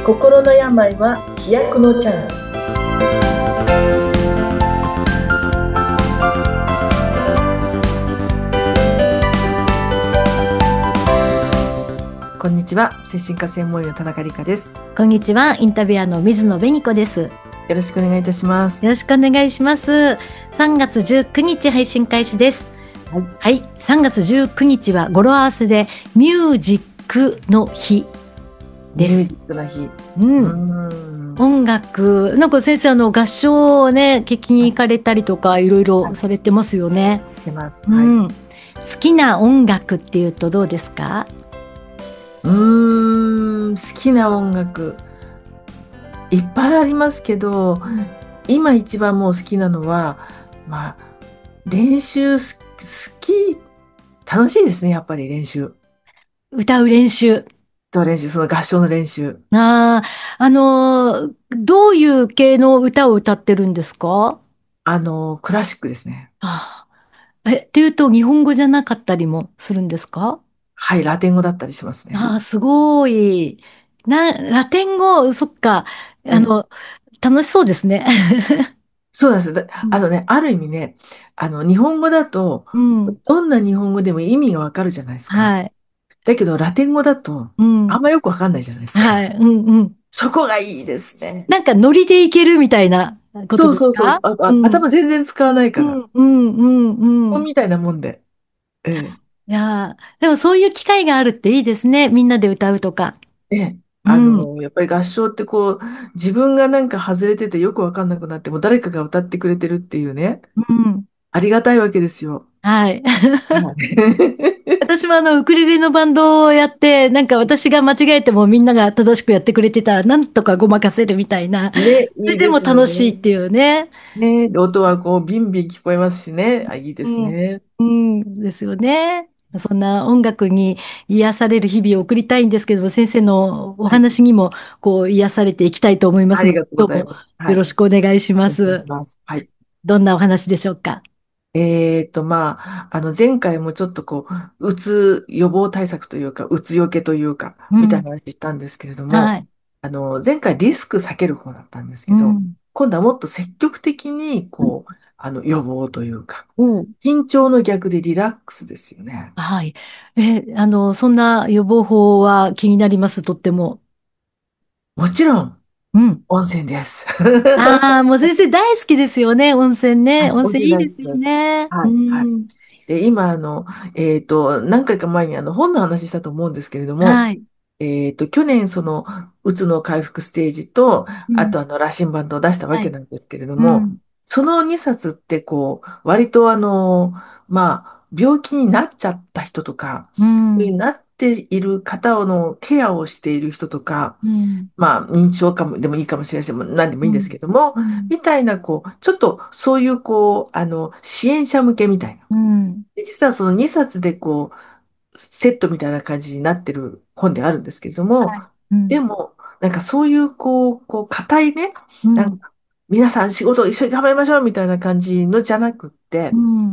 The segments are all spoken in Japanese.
心の病は飛躍のチャンス。こんにちは、精神科専門医の田中理香です。 こんにちは、インタビュアーの水野紅子です。よよろしくお願いいたします。 ろしくお願いします。3月19日配信開始です。 はい、 はい、3月19日は語呂合わせでミュージックの日です。 ミュージックの日。 音楽、なんか先生合唱をね、聞きに行かれたりとか、いろいろされてますよね。 出ます。 好きな音楽っていうとどうですか？ 好きな音楽いっぱいありますけど、今一番もう好きなのは、練習好き、楽しいですね、やっぱり練習。 歌う練習。 その合唱の練習。 どういう系の歌を歌ってるんですか？ クラシックですね。 っていうと日本語じゃなかったりもするんですか？ はい、ラテン語だったりしますね。 すごい。ラテン語、そっか。 うん、 楽しそうですね。 そうなんです。 うん。 ある意味ね、日本語だと、 うん。 どんな日本語でも意味がわかるじゃないですか。 はい。 だけど、ラテン語だと、 うん。 あんまよくわかんないじゃないですか。 はい。うんうん。 そこがいいですね。 なんかノリでいけるみたいなことそうそうそう。 ですか？うん。 頭全然使わないから。 うんうんうんうん。 みたいなもんで。ええ。 いやでもそういう機会があるっていいですね。みんなで歌うとか。 ええ。 うん。 やっぱり合唱って自分がなんか外れててよくわかんなくなっても誰かが歌ってくれてるっていうね。 うん。 ありがたいわけですよ。 はい。 はい。 私もウクレレのバンドをやって、なんか私が間違えてもみんなが正しくやってくれてたら、なんとかごまかせるみたいな。 ね、 それでもいいですよね。 楽しいっていうね。 ね、で音はビンビン聞こえますしね。いいですうん。 ね。 うん。ですよね。そんな音楽に癒される日々を送りたいんですけども、先生のおはい。 話にも癒されていきたいと思いますので、 ありがとうご今日もざいます。はい。 よろしくお願いしまお願いしす。 ます。はい。 どんなお話でしょうか？ 前回もちょっとうつ予防対策というか、うつよけというか、みたいうん。 な話したんですけれども、 はい。 前回リスク避ける方だったんですけど、 うん。 今度はもっと積極的に、予防というか、 うん。 緊張の逆でリラックスですよね。 はい。そんな予防法は気になります、とっても。 もちろん、 うん。 温泉です。 ああ、もう先生大好きですよね、温泉ね。 はい、 温温泉大好泉いいですよきです。 ね。うはい、はい。 ん。 で、今、何回か前に本の話したと思うんですけれども、 はい。 去年、うつの回復ステージと、 うん。 あと羅針盤と出したわはい。 けなんですけれども、 うん。 その2冊って割と病気になっちゃった人とか、 うん。 なっている方のケアをしている人とか、 うん。 認知症かも、でもいいかもしれないし、もう何でもいいんですうん。 けども、 うん。 みたいな、ちょっとそういう、支援者向けみたいな。 うん。 で実はその2冊でセットみたいな感じになってる本であるんですけれども、 はい。うん。 でも、なんかそういう、固いね、 うん。 なんか、皆さん仕事を一緒に頑張りましょうみたいな感じのじゃなくって、 うん。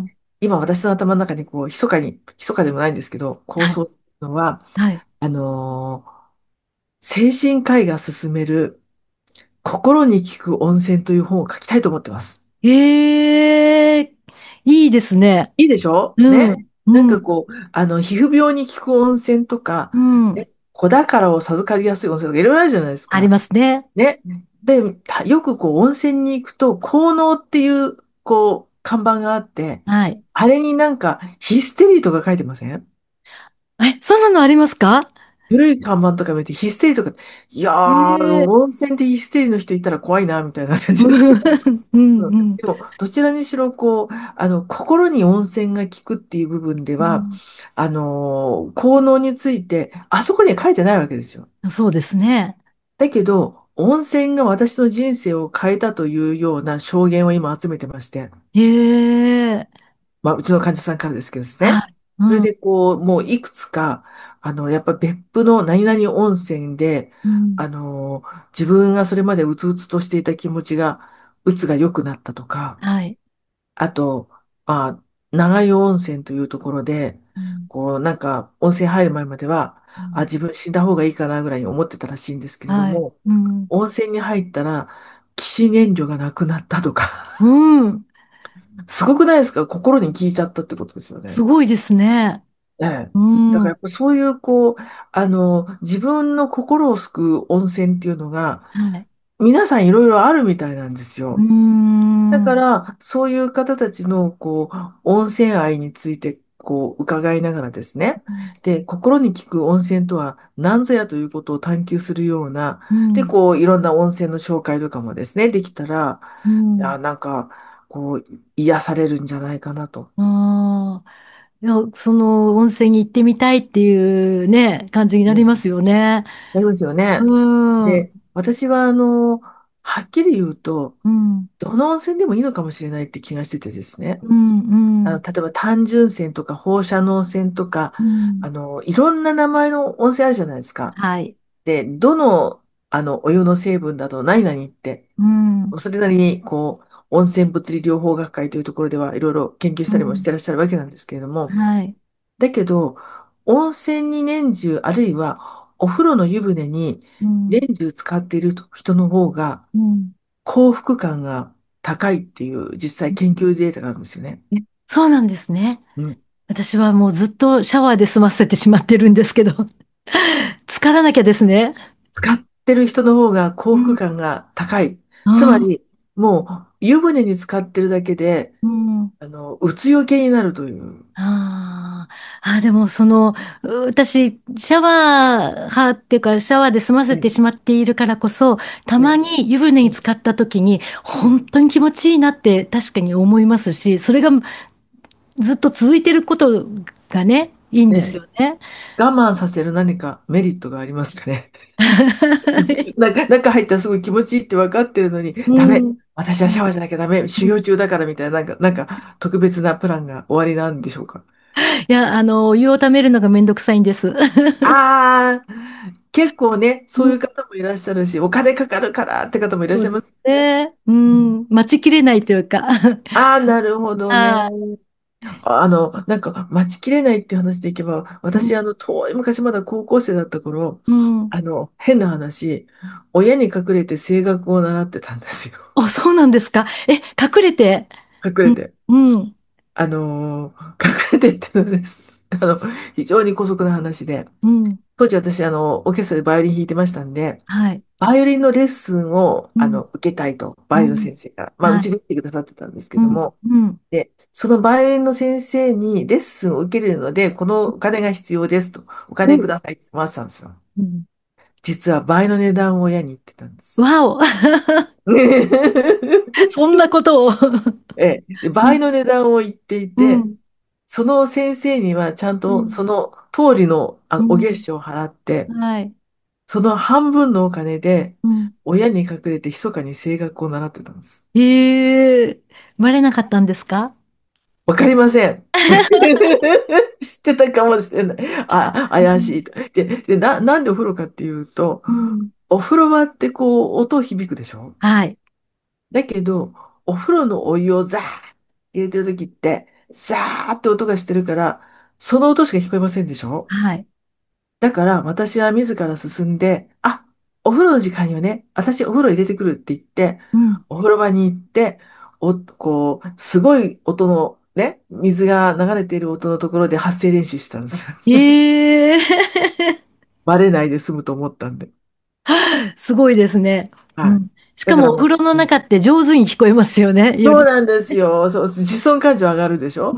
今私の頭の中に密かでもないんですけど、構はい。 想するのは、 はい。 あのー精神科医が勧める心に効く温泉という本を書きたいと思ってます。 ええ、いいですね。 いいでしょうん。 ね。なんうん。 か皮膚病に効く温泉とか、 うん。 ね、子宝を授かりやすい温泉とかいろいろあるじゃないですありか。 ますね。 ね。で、よく温泉に行くと、効能っていう、看板があって、 はい。 あれになんかヒステリーとか書いてません？ そんなのありますか？ 古い看板とか見てヒステリーとか、いやー、 ええ。 温泉でヒステリーの人いたら怖いな、みたいな感じですけど。 うんうんうん。 でも、どちらにしろ、心に温泉が効くっていう部分では、 うん。 効能について、あそこには書いてないわけですよ。 そうですね。 だけど、温泉が私の人生を変えたというような証言を今集めてまして、 ええ。 うちの患者さんからですけどですね。 はい。うん。 それで、もういくつか、やっぱ別府の何々温泉で、 うん。 あの、自分がそれまでうつうつとしていた気持ちが、うつが良くなったとか、 はい。 あと、長湯温泉というところで、 うん、 こう、なんか、温泉入る前までは、あ、 うん、 自分死んだ方がいいかなぐらいに思ってたらしいんですけれどはい。 も、 うん。 温泉に入ったら、起死燃料がなくなったとか、 うん。 すごくないですか？心に効いちゃったってことですよね。 すごいですね。 ええ。 うん。 だからやっぱそういう、こう、自分の心を救う温泉っていうのが、 はい。 皆さんいろいろあるみたいなんですうよ。だかん。 ら、そういう方たちの、こう、温泉愛について、こう、伺いながらですね。で、心に効く温泉とは何ぞやということを探求するような、で、 うん。 こう、いろんな温泉の紹介とかもですね、できたら、 うん。 いや、なんか、こう、癒されるんじゃないかなと。 ああ。いや、その温泉に行ってみたいっていうね、感じになうん。 りますよね。 なりますようね。 ん。うで、私は、はっきり言うと、 ん。 どの温泉でもいいのかもしれないって気がしててですね。 うん。うん。 例えば単純泉とか放射能泉とか、 うん。 いろんな名前の温泉あるじゃないですか。 はい。 で、どの、お湯の成分だと何々って、 うん。 それなりに、こう、温泉物理療法学会というところではいろいろ研究したりもしうん。 てらっしゃるわけなんですけれども、 はい。 だけど、温泉に年中、あるいはお風呂の湯船にうん。 年中使っている人の方がうん。 幸福感が高いっていう実際研究データがあるんですよね。 え、そうなんですね。 うん。 私はもうずっとシャワーで済ませてしまってるんですけど、浸からなきゃですね。 使ってる人の方が幸福うん。 感が高い。つまああ。 り、もう湯船に浸かってるだけで、 うん。 うつよけになるという。 ああ、でも私、シャワー派っていうか、シャワーで済ませてえしまっているからこそ、たまえ、 に湯船に浸かった時に、 ええ、 本当に気持ちいいなって確かに思いますし、それがずっと続いてることがね、いいんですええ、 よね。 我慢させる何かメリットがありますかね。中入ったらすごい気持ちいいって分かってるのに、ダメ。 うん。 私はシャワーじゃなきゃダメ。修行中だからみたいな、なんか特別なプランが終わりなんでしょうか。 いや、お湯をためるのがめんどくさいんです。 ああ、結構ね、 うん、 そういう方もいらっしゃるし、お金かかるからって方もいらっそうですしゃいますね。 ね。ううん。 ん、待ちきれないというか。 ああ、なるほどね。 はなんか、待ちきれないっていう話でいけば、 い。うん、 私、遠い昔まだ高校生だった頃、 うん。 変な話、親に隠れて声楽を習ってたんですよ。 あ、そうなんですか。え、隠れて。うん、 隠れて。 うん、 隠れてってのです。非常に姑息な話で、 うん。 当時私、オーケストラでバイオリン弾いてましたんで、 はい。 バイオリンのレッスンを、 うん、 受けたいと、バイオリンのうん。 先生から、まあ、うはい。 ちに来てくださってたんですけうん、 ども、 うん、 で、そのバイオリンの先生にレッスンを受けれるので、このお金が必要ですと、お金くうん。 ださいって回したんですよ。 うん。 実は倍の値段を親に言ってたんです。 わお。そんなことを。 で倍の値段を言っていて、 うん、 その先生にはちゃんうん、 とその通りの、お月うん。 謝を払って、 はい。 その半分のお金で、 うん。 親に隠れて密かに声楽を習ってたんです。 ええ、バレなかったんですか？ わかりません。知ってたかもしれない。あ、 うん、 怪しいと。なんでお風呂かっていうと、 うん。 お風呂場ってこう、音響くでしょ？ はい。 だけど、お風呂のお湯をザーッ入れてる時って、ザーって音がしてるから、その音しか聞こえませんでしょ？ はい。 だから私は自ら進んで、あ、お風呂の時間にはね、私お風呂入れてくるって言って、 うん。 お風呂場に行って、こう、すごい音のね、水が流れている音のところで発声練習してたんです。 ええ。 バレないで済むと思ったんで。 すごいですね。うはい。 ん。しかだからもう、 もお風呂の中って上手に聞こえますよね。夜。 そうなんですよ。そう、自尊感情上がるでしょ？ うん、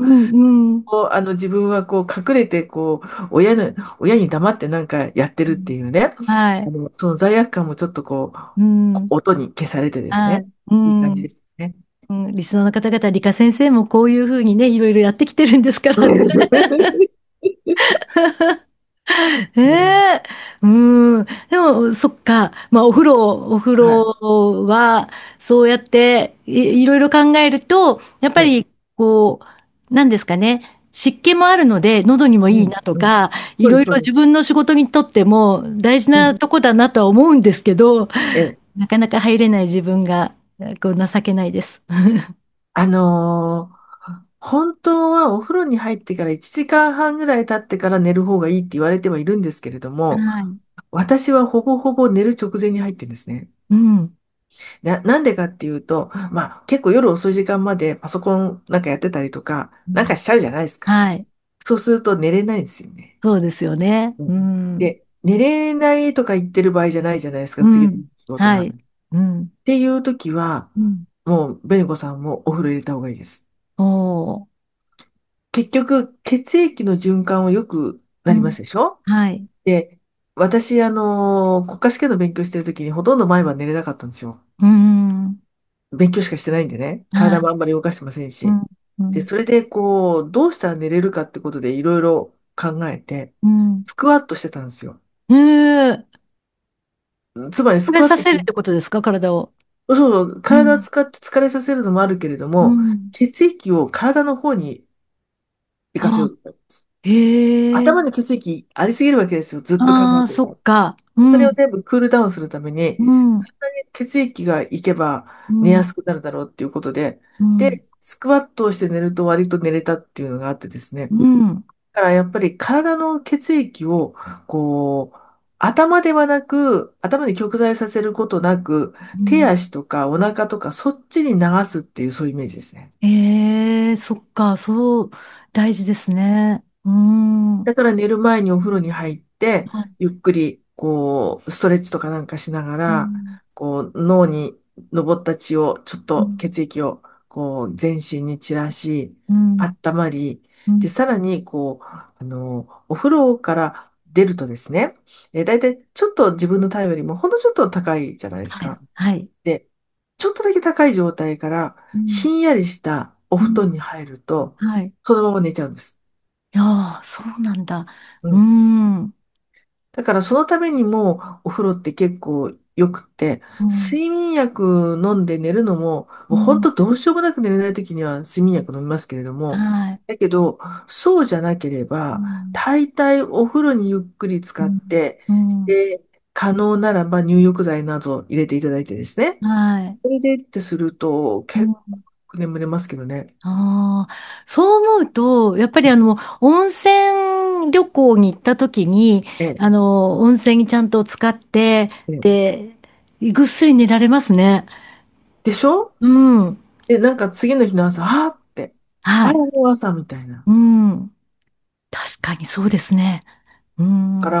うん。 こう、自分はこう隠れて、こう、親に黙ってなんかやってるっていうね、 はい。 その罪悪感もちょっとこうう、 ん。 音に消されてですね、 はい。ういい感じん。 ですね。 うん、リスナーの方々、理科先生もこういうふうにね、いろいろやってきてるんですから。ええ、うん。でも、そっか。まあ、お風はい。 呂は、そうやっていろいろ考えると、やっぱええ、 り、こう、なんですかね。湿気もあるので、喉にもいいうん、うん。 なとか、いそうです、そうです。 ろいろ自分の仕事にとっても大事うん。 なとこだなとは思うんですけど、 ええ、 なかなか入れない自分が、こう、情けないです。 あのー本当はお風呂に入ってから1時間半ぐらい経ってから寝る方がいいって言われてはいるんですけれども、 はい。 私はほぼほぼ寝る直前に入ってるんですね。 うん。 なんでかっていうと、まあ結構夜遅い時間までパソコンなんかやってたりとか、なんかしちゃうじゃないですか。 はい。 そうすると寝れないんですよね。 そうですよね。 ううんん。 で、寝れないとか言ってる場合じゃないじゃないですか、次のうん。 仕事がある。 はい。 っうん。 ていう時は、 うん。 もう、ベニコさんもお風呂入れた方がいいです。 おー。 結局、血液の循環は良くなりまうん。 すでしょ？ はい。 で、私、国家試験の勉強してる時にほとんど毎晩寝れなかったんですよ。 うん。 勉強しかしてないんでね。 はい。 体もあんまり動かしてませんし。 うん。うで、 ん。 それで、こう、どうしたら寝れるかってことでいろいろ考えて、 うん。 スクワットしてたんですよ。 ええ、 つまり、スこれクワットってさせるってことですか、体を。 そうそう、 うん。 体を使って疲れさせるのもあるけれども、 うん。 血液を体の方に行かせよあ、 うと思います。 へえ。 頭に血液ありすぎるわけですよ。ずっと考ああ、そえてるから。 っか。うそれをん。 全部クールダウンするために、 うん。 体に血液が行けばうん。 寝やすくなるだろうっていうことで、 うん。 で、スクワットをして寝ると割と寝れたっていうのがあってですね。 うん。 だからやっぱり体の血液を、こう、頭ではなく、頭に極剤させることなく、手うん。 足とかお腹とかそっちに流すっていうそういうイメージですね。 ええ、そっか、そう、大事ですね。うん。はだから寝る前にお風呂に入って、 い。 ゆっくり、こう、ストレッチとかなんかしながうら、 ん。 こう、脳に上った血を、ちょっとうん。 血液を、こう、全身に散らし、 うん。 温まり、で、 うん。 さらに、こう、お風呂から出るとですね、だいたいちょっと自分の体温よりもほんのちょっと高いじゃないですはい。 か。 はい。 で、ちょっとだけ高い状態から、 うん。 ひんやりしたお布うん。 団に入ると、 はい。 そのまま寝ちゃうんです。 いやー、そうなんだ。ううん。 ん。うだからそのためにもお風呂って結構よくって、 ん。 睡眠薬飲んで寝るのも、もう本うん。 当どうしようもなく寝れない時には睡眠薬飲みますけれども、 はい。 だけど、そうじゃなければ、 うん。 大体お風呂にゆっくり使っうん。 て、 うん。 で、可能ならば入浴剤などを入れていただいてですね。 はい。 それでってすると結うん。 構眠れますけどね。 ああ、そう思うと、やっぱり温泉旅行に行った時に、 ええ、 温泉にちゃんと使って、 ええ。 で、ぐっすり寝られますね。 でしょ？ うん。 で、なんか次の日の朝、あーって、あら、 はい。 もう朝みたいな。 うん。確かにそうですね。うん。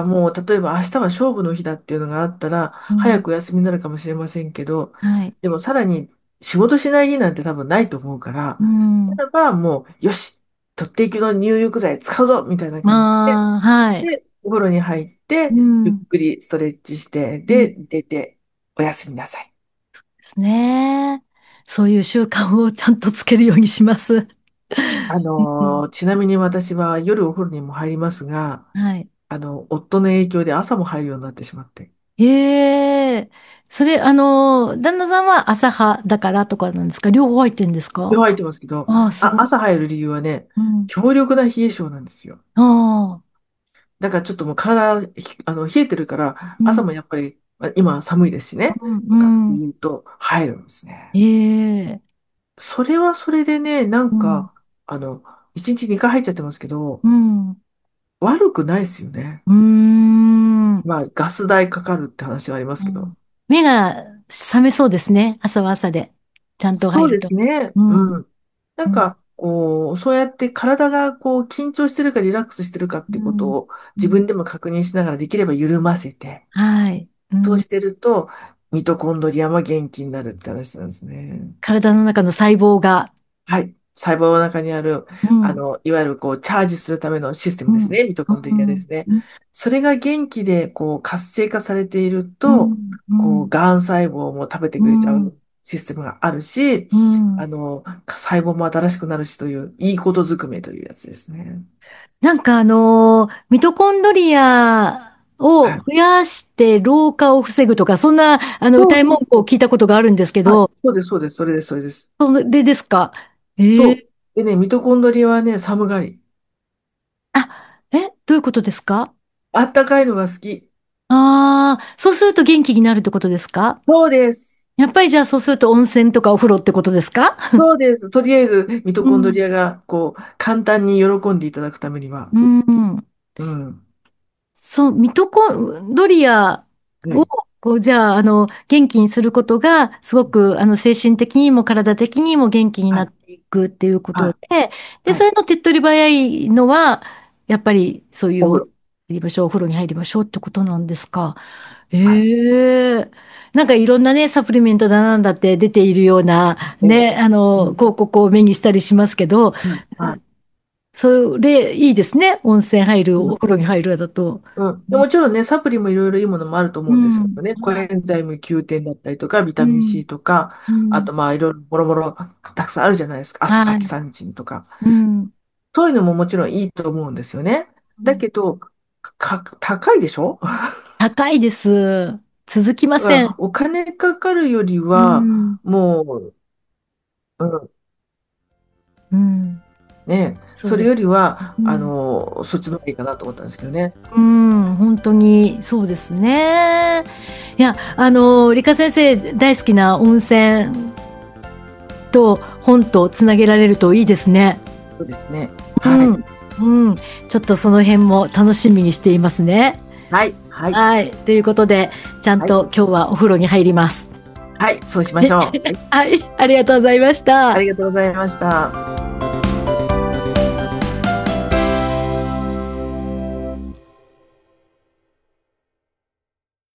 からもう、例えば明日は勝負の日だっていうのがあったら、 うん。 早くお休みになるかもしれませんけど、 はい。 でもさらに仕事しない日なんて多分ないと思うから、 うん。 ならばもう、よし、取っていきの入浴剤使うぞみたいな感じで、 まあ、はい。 お風呂に入って、 うん。 ゆっくりストレッチして、 うん。 で、出て、おやすみなさい。 ですね。そういう習慣をちゃんとつけるようにします。うん。 ちなみに私は夜お風呂にも入りますが、 はい。 夫の影響で朝も入るようになってしまって。 ええ、それ、旦那さんは朝派だからとかなんですか？両方入ってるんですか？ 風呂入ってますけど、 ああ、すごい。 朝入る理由はね、 うん。 強力な冷え性なんですよ。 ああ、 だからちょっともう体、冷えてるから、朝うん。 もやっぱり、今寒いですしね、 うん。 とかうん。 言うと入るんですね。 ええ、 それはそれでね、なんうん。 か、あの、1日2回入っちゃってますけど、 うん。う悪くないですよね。 ーん。 まあ、ガス代かかるって話はありますけど。 うん。目が覚めそうですね。朝は朝で。ちゃんとそうで入ると。 すね。 うん。 うん。なうん。 んか、こう、そうやって体がこう緊張してるかリラックスしてるかっていうことうん。 をうん。 自分でも確認しながらできれば緩ませて、 はい。うん。 そうしてると、ミトコンドリアも元気になるって話なんですね。 体の中の細胞が。 はい。細胞の中にある、 うん。 いわゆるこう、チャージするためのシステうん。 ムですね。ミトコンドリアうん。 ですね。 うん。 それが元気で、こう、活性化されていると、 うん。うこう、 ん。 がん細胞も食べてうくれちゃん。 うシステムがあるし、 うん。 細胞も新しくなるしという、いいことずくめというやつですね。 なんかミトコンドリアをはい。 増やして老化を防ぐとか、そんなそう歌い文句をそうそう。 聞いたことがあるんですけはい。 ど、 そうです、そうです、それです、それです。 それですか？ええ、 そう。でね、ミトコンドリアはね、寒がり。 あ、どういうことですか？ あったかいのが好き。 ああー、そうすると元気になるってことですか？ そうです。 やっぱりじゃあそうすると温泉とかお風呂ってことですか？ そうです。とりあえず、ミトコンドうん。 リアが、簡単に喜んでいただくためには。 うん。 うん。 そう、ミトコンドリアを、 はい。 じゃあ、元気にすることが、すごく、精神的にも体的にも元気にはい。 なっていくっていうことはい。 で、で、 はい。 それの手っ取り早いのは、やっぱり、そういうおお風呂。 入りましょう、お風呂に入りましょうってことなんですか。 はい。 ええ。なんかいろんなね、サプリメントだなんだって出ているような、 ええ。 ね、 うん。 広告を目にしたりしますけど、 はい。はい。 それいいですね。温泉入る、 うん。 お風呂に入るだと。 うん。でもちろんね、サプリもいろいろいいものもあると思うんですようん。 ね。コエンザイム Q10 だったりとか、ビタミンうん。 C とか、 うん。 あとまあいろいろもろもろたくさんあるじゃないですか。アスタはい。 キサンチンとか。 うん。 そういうのももちろんいいと思うんですよね。だけど、高いでしょ？ 高いです。続きません。 お金かかるよりうは、 ん。 もう、うん、 うん。 ね、それよそうです。 りは、 うん。 そっちの方がいいかなと思ったんですけどね。 うん。本当にそうですね。いや、理科先生大好きな温泉と本とつなげられるといいですね。 そうですね。はい。 うん。うん。ちょっとその辺も楽しみにしていますね。 はい。はい。 はい。ということで、ちゃんはい。 と今日はお風呂に入ります。 はい。そうしましょう。はい。 はい。ありがとうございました。 ありがとうございました。